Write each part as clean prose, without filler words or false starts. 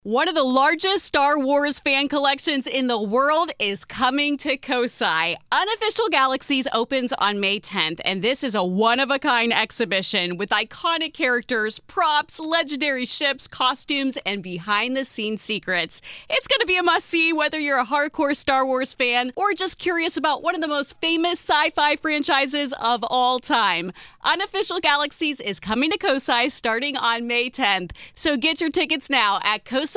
One of the largest Star Wars fan collections in the world is coming to Kosai. Unofficial Galaxies opens on May 10th, and this is a one-of-a-kind exhibition with iconic characters, props, legendary ships, costumes, and behind-the-scenes secrets. It's going to be a must-see whether you're a hardcore Star Wars fan or just curious about one of the most famous sci-fi franchises of all time. Unofficial Galaxies is coming to Kosai starting on May 10th, so get your tickets now at kosai.org.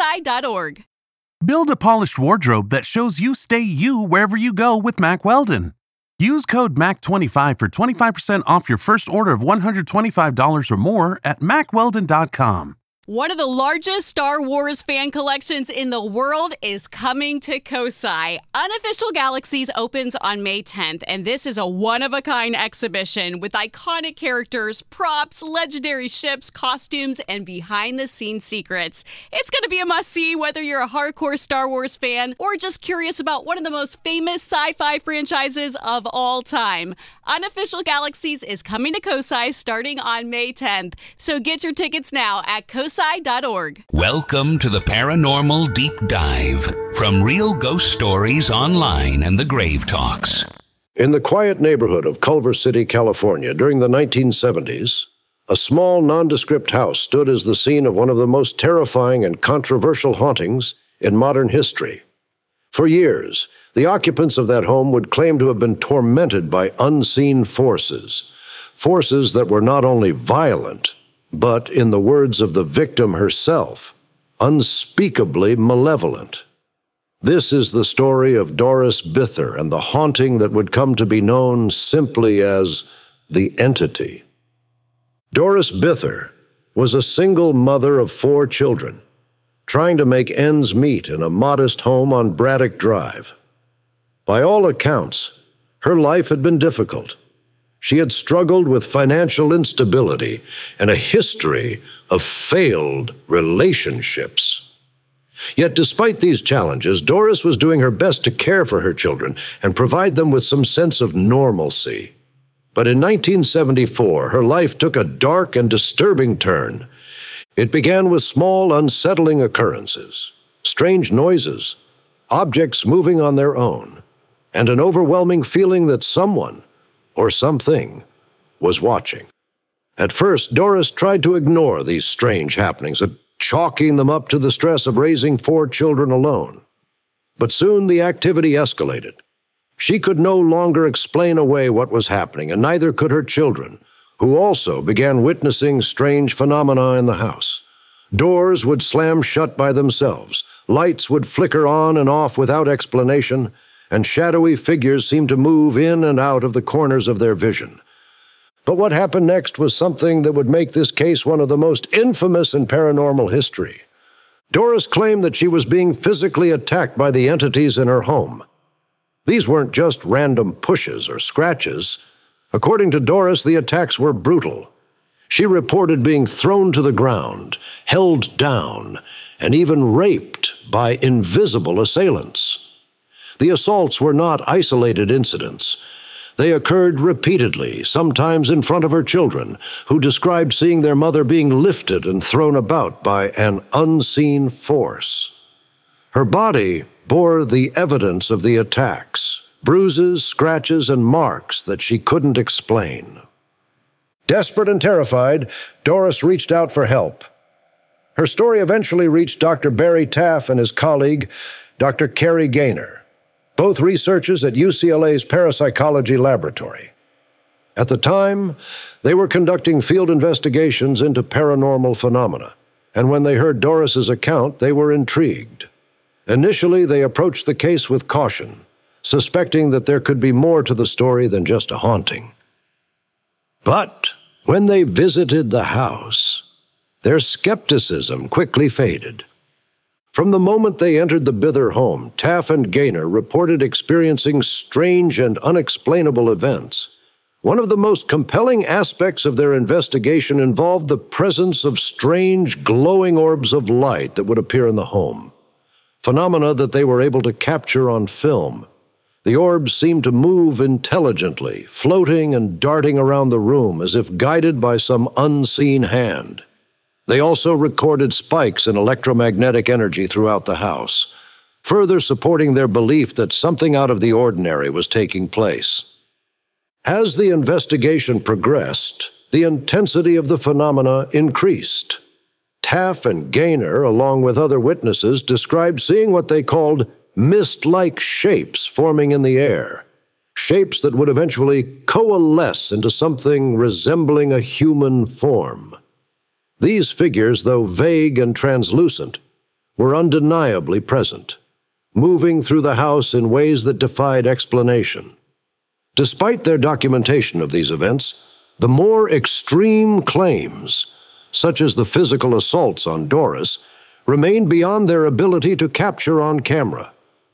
Build a polished wardrobe that shows you stay you wherever you go with Mack Weldon. Use code MAC25 for 25% off your first order of $125 or more at MackWeldon.com. One of the largest Star Wars fan collections in the world is coming to Kosai. Unofficial Galaxies opens on May 10th, and this is a one-of-a-kind exhibition with iconic characters, props, legendary ships, costumes, and behind-the-scenes secrets. It's going to be a must-see whether you're a hardcore Star Wars fan or just curious about one of the most famous sci-fi franchises of all time. Unofficial Galaxies is coming to Kosai starting on May 10th, so get your tickets now at kosai.org. Welcome to the Paranormal Deep Dive from Real Ghost Stories Online and the Grave Talks. In the quiet neighborhood of Culver City, California, during the 1970s, a small nondescript house stood as the scene of one of the most terrifying and controversial hauntings in modern history. For years, the occupants of that home would claim to have been tormented by unseen forces that were not only violent, but, in the words of the victim herself, unspeakably malevolent. This is the story of Doris Bither and the haunting that would come to be known simply as the Entity. Doris Bither was a single mother of 4 children, trying to make ends meet in a modest home on Braddock Drive. By all accounts, her life had been difficult. She had struggled with financial instability and a history of failed relationships. Yet despite these challenges, Doris was doing her best to care for her children and provide them with some sense of normalcy. But in 1974, her life took a dark and disturbing turn. It began with small, unsettling occurrences, strange noises, objects moving on their own, and an overwhelming feeling that someone or something was watching. At first, Doris tried to ignore these strange happenings, chalking them up to the stress of raising 4 children alone. But soon the activity escalated. She could no longer explain away what was happening, and neither could her children, who also began witnessing strange phenomena in the house. Doors would slam shut by themselves, lights would flicker on and off without explanation, and shadowy figures seemed to move in and out of the corners of their vision. But what happened next was something that would make this case one of the most infamous in paranormal history. Doris claimed that she was being physically attacked by the entities in her home. These weren't just random pushes or scratches. According to Doris, the attacks were brutal. She reported being thrown to the ground, held down, and even raped by invisible assailants. The assaults were not isolated incidents. They occurred repeatedly, sometimes in front of her children, who described seeing their mother being lifted and thrown about by an unseen force. Her body bore the evidence of the attacks, bruises, scratches, and marks that she couldn't explain. Desperate and terrified, Doris reached out for help. Her story eventually reached Dr. Barry Taff and his colleague, Dr. Kerry Gaynor, both researchers at UCLA's Parapsychology Laboratory. At the time, they were conducting field investigations into paranormal phenomena, and when they heard Doris's account, they were intrigued. Initially, they approached the case with caution, suspecting that there could be more to the story than just a haunting. But when they visited the house, their skepticism quickly faded. From the moment they entered the Bither home, Taff and Gaynor reported experiencing strange and unexplainable events. One of the most compelling aspects of their investigation involved the presence of strange, glowing orbs of light that would appear in the home, phenomena that they were able to capture on film. The orbs seemed to move intelligently, floating and darting around the room as if guided by some unseen hand. They also recorded spikes in electromagnetic energy throughout the house, further supporting their belief that something out of the ordinary was taking place. As the investigation progressed, the intensity of the phenomena increased. Taff and Gaynor, along with other witnesses, described seeing what they called mist-like shapes forming in the air, shapes that would eventually coalesce into something resembling a human form. These figures, though vague and translucent, were undeniably present, moving through the house in ways that defied explanation. Despite their documentation of these events, the more extreme claims, such as the physical assaults on Doris, remained beyond their ability to capture on camera.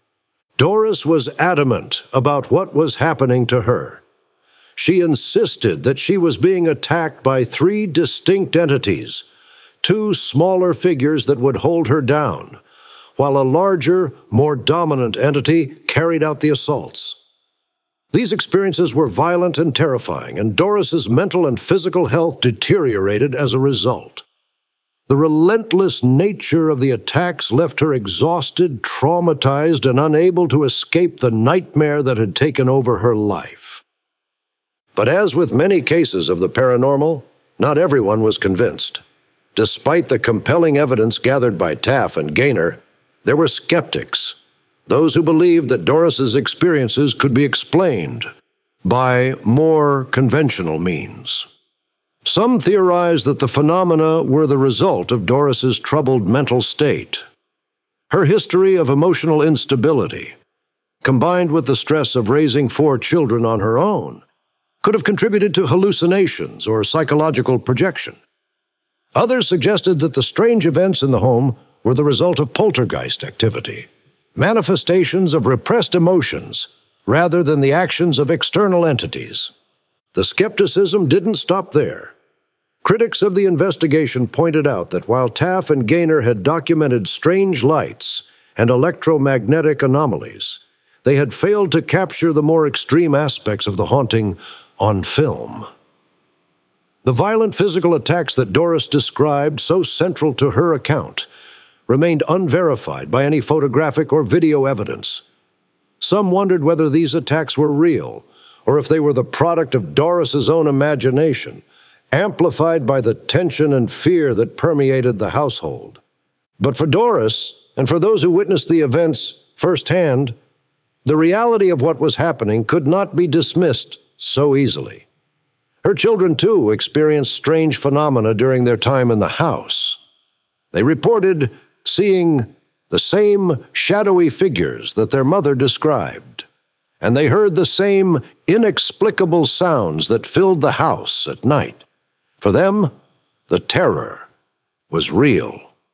Doris was adamant about what was happening to her. She insisted that she was being attacked by 3 distinct entities, 2 smaller figures that would hold her down, while a larger, more dominant entity carried out the assaults. These experiences were violent and terrifying, and Doris's mental and physical health deteriorated as a result. The relentless nature of the attacks left her exhausted, traumatized, and unable to escape the nightmare that had taken over her life. But as with many cases of the paranormal, not everyone was convinced. Despite the compelling evidence gathered by Taff and Gaynor, there were skeptics, those who believed that Doris's experiences could be explained by more conventional means. Some theorized that the phenomena were the result of Doris's troubled mental state. Her history of emotional instability, combined with the stress of raising 4 children on her own, could have contributed to hallucinations or psychological projection. Others suggested that the strange events in the home were the result of poltergeist activity, manifestations of repressed emotions rather than the actions of external entities. The skepticism didn't stop there. Critics of the investigation pointed out that while Taff and Gaynor had documented strange lights and electromagnetic anomalies, they had failed to capture the more extreme aspects of the haunting on film. The violent physical attacks that Doris described, so central to her account, remained unverified by any photographic or video evidence. Some wondered whether these attacks were real, or if they were the product of Doris's own imagination, amplified by the tension and fear that permeated the household. But for Doris, and for those who witnessed the events firsthand, the reality of what was happening could not be dismissed so easily. Her children, too, experienced strange phenomena during their time in the house. They reported seeing the same shadowy figures that their mother described, and they heard the same inexplicable sounds that filled the house at night. For them, the terror was real.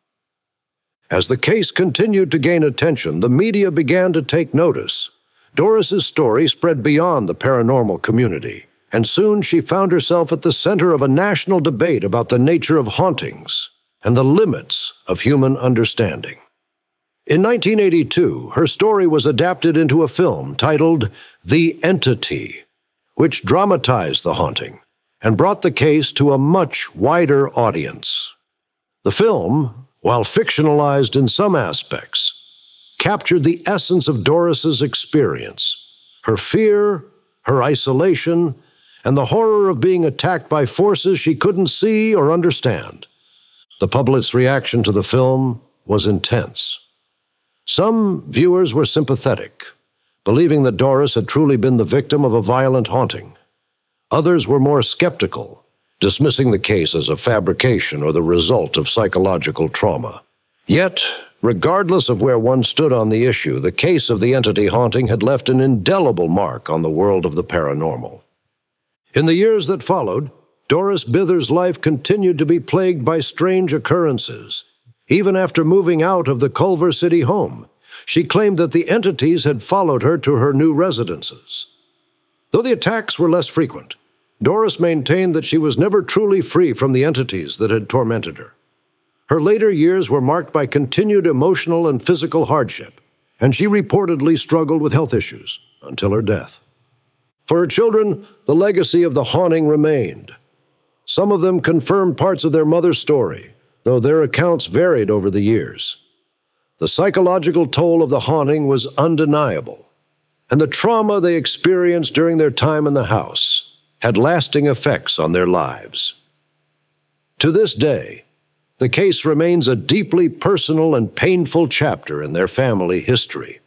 As the case continued to gain attention, the media began to take notice. Doris's story spread beyond the paranormal community, and soon she found herself at the center of a national debate about the nature of hauntings and the limits of human understanding. In 1982, her story was adapted into a film titled The Entity, which dramatized the haunting and brought the case to a much wider audience. The film, while fictionalized in some aspects, captured the essence of Doris's experience, her fear, her isolation, and the horror of being attacked by forces she couldn't see or understand. The public's reaction to the film was intense. Some viewers were sympathetic, believing that Doris had truly been the victim of a violent haunting. Others were more skeptical, dismissing the case as a fabrication or the result of psychological trauma. Yet, regardless of where one stood on the issue, the case of the entity haunting had left an indelible mark on the world of the paranormal. In the years that followed, Doris Bither's life continued to be plagued by strange occurrences. Even after moving out of the Culver City home, she claimed that the entities had followed her to her new residences. Though the attacks were less frequent, Doris maintained that she was never truly free from the entities that had tormented her. Her later years were marked by continued emotional and physical hardship, and she reportedly struggled with health issues until her death. For her children, the legacy of the haunting remained. Some of them confirmed parts of their mother's story, though their accounts varied over the years. The psychological toll of the haunting was undeniable, and the trauma they experienced during their time in the house had lasting effects on their lives. To this day, the case remains a deeply personal and painful chapter in their family history.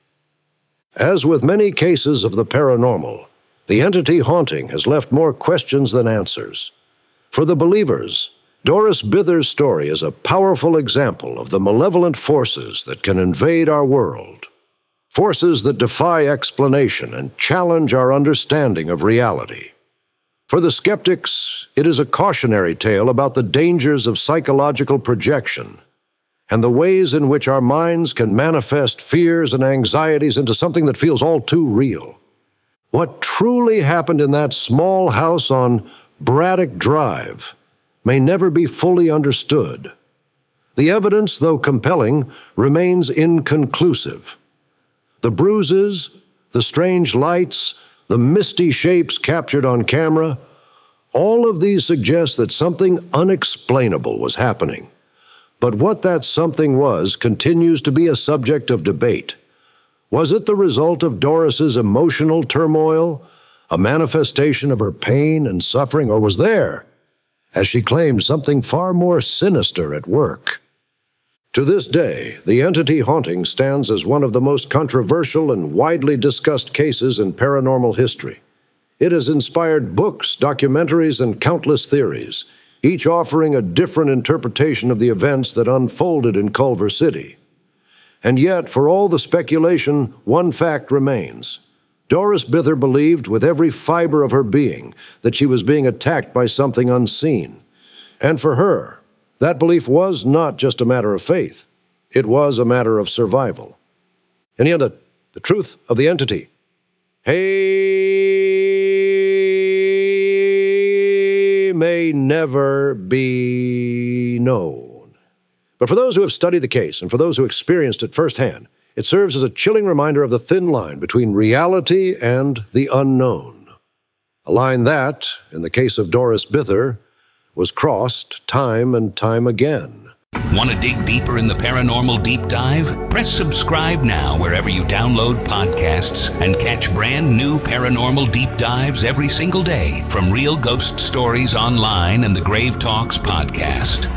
As with many cases of the paranormal, the entity haunting has left more questions than answers. For the believers, Doris Bither's story is a powerful example of the malevolent forces that can invade our world, forces that defy explanation and challenge our understanding of reality. For the skeptics, it is a cautionary tale about the dangers of psychological projection and the ways in which our minds can manifest fears and anxieties into something that feels all too real. What truly happened in that small house on Braddock Drive may never be fully understood. The evidence, though compelling, remains inconclusive. The bruises, the strange lights, the misty shapes captured on camera, all of these suggest that something unexplainable was happening. But what that something was continues to be a subject of debate. Was it the result of Doris's emotional turmoil, a manifestation of her pain and suffering, or was there, as she claimed, something far more sinister at work? To this day, the entity haunting stands as one of the most controversial and widely discussed cases in paranormal history. It has inspired books, documentaries, and countless theories, each offering a different interpretation of the events that unfolded in Culver City. And yet, for all the speculation, one fact remains. Doris Bither believed with every fiber of her being that she was being attacked by something unseen. And for her, that belief was not just a matter of faith. It was a matter of survival. And yet, the truth of the entity may never be known. But for those who have studied the case and for those who experienced it firsthand, it serves as a chilling reminder of the thin line between reality and the unknown. A line that, in the case of Doris Bither, was crossed time and time again. Want to dig deeper in the paranormal deep dive? Press subscribe now wherever you download podcasts and catch brand new paranormal deep dives every single day from Real Ghost Stories Online and the Grave Talks podcast.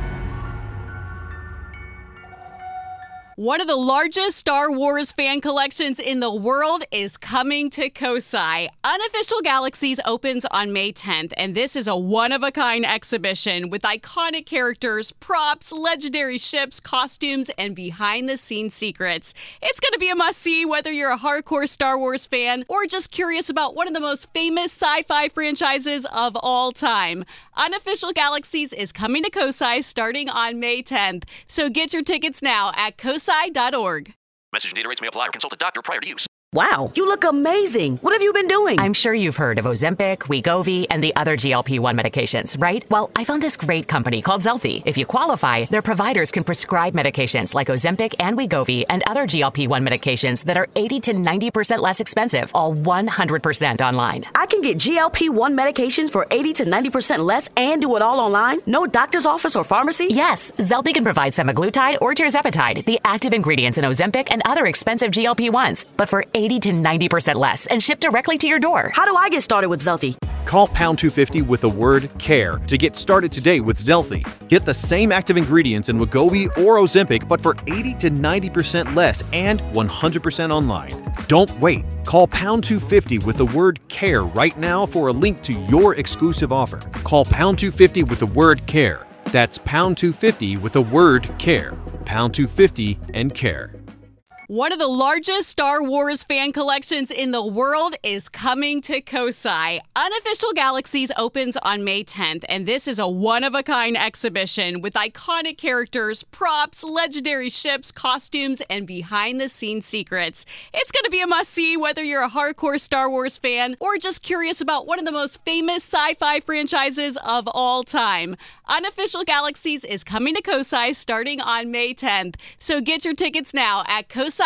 One of the largest Star Wars fan collections in the world is coming to Kosai. Unofficial Galaxies opens on May 10th, and this is a one-of-a-kind exhibition with iconic characters, props, legendary ships, costumes, and behind-the-scenes secrets. It's going to be a must-see whether you're a hardcore Star Wars fan or just curious about one of the most famous sci-fi franchises of all time. Unofficial Galaxies is coming to Kosai starting on May 10th, so get your tickets now at kosai.org. Message and data rates may apply or consult a doctor prior to use. Wow, you look amazing. What have you been doing? I'm sure you've heard of Ozempic, Wegovy, and the other GLP-1 medications, right? Well, I found this great company called Zelfie. If you qualify, their providers can prescribe medications like Ozempic and Wegovy and other GLP-1 medications that are 80 to 90% less expensive, all 100% online. I can get GLP-1 medications for 80 to 90% less and do it all online? No doctor's office or pharmacy? Yes, Zelfie can provide semaglutide or tirzepatide, the active ingredients in Ozempic and other expensive GLP-1s, but for 80 to 90% less and shipped directly to your door. How do I get started with Zelfie? Call pound 250 with the word CARE to get started today with Zelfie. Get the same active ingredients in Wegovy or Ozempic, but for 80 to 90% less and 100% online. Don't wait. Call pound 250 with the word CARE right now for a link to your exclusive offer. Call pound 250 with the word CARE. That's pound 250 with the word CARE. Pound 250 and CARE. One of the largest Star Wars fan collections in the world is coming to Kosai. Unofficial Galaxies opens on May 10th, and this is a one-of-a-kind exhibition with iconic characters, props, legendary ships, costumes, and behind-the-scenes secrets. It's going to be a must-see whether you're a hardcore Star Wars fan or just curious about one of the most famous sci-fi franchises of all time. Unofficial Galaxies is coming to Kosai starting on May 10th, so get your tickets now at kosai.org.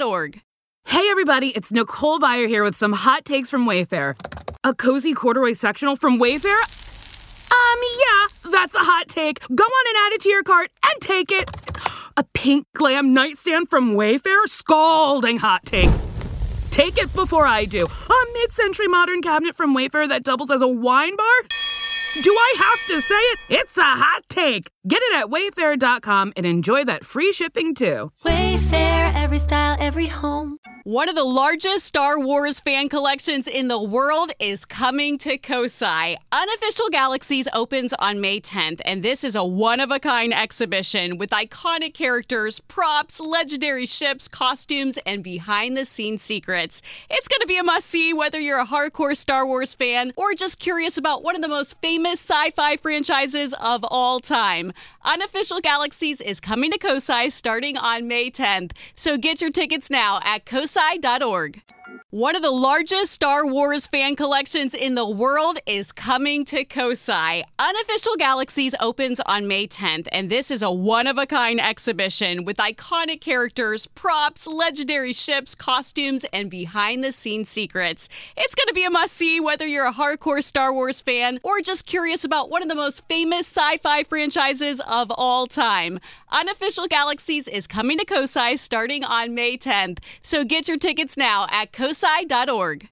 Hey everybody, it's Nicole Byer here with some hot takes from Wayfair. A cozy corduroy sectional from Wayfair? Yeah, that's a hot take. Go on and add it to your cart and take it. A pink glam nightstand from Wayfair? Scalding hot take. Take it before I do. A mid-century modern cabinet from Wayfair that doubles as a wine bar? Do I have to say it? It's a hot take. Get it at Wayfair.com and enjoy that free shipping too. Wayfair, every style, every home. One of the largest Star Wars fan collections in the world is coming to Kosai. Unofficial Galaxies opens on May 10th, and this is a one-of-a-kind exhibition with iconic characters, props, legendary ships, costumes, and behind-the-scenes secrets. It's going to be a must-see whether you're a hardcore Star Wars fan or just curious about one of the most famous sci-fi franchises of all time. Unofficial Galaxies is coming to Kosai starting on May 10th, so get your tickets now at kosai.org. One of the largest Star Wars fan collections in the world is coming to Kosai. Unofficial Galaxies opens on May 10th, and this is a one-of-a-kind exhibition with iconic characters, props, legendary ships, costumes, and behind-the-scenes secrets. It's going to be a must-see whether you're a hardcore Star Wars fan or just curious about one of the most famous sci-fi franchises of all time. Unofficial Galaxies is coming to Kosai starting on May 10th, so get your tickets now at kosai.org.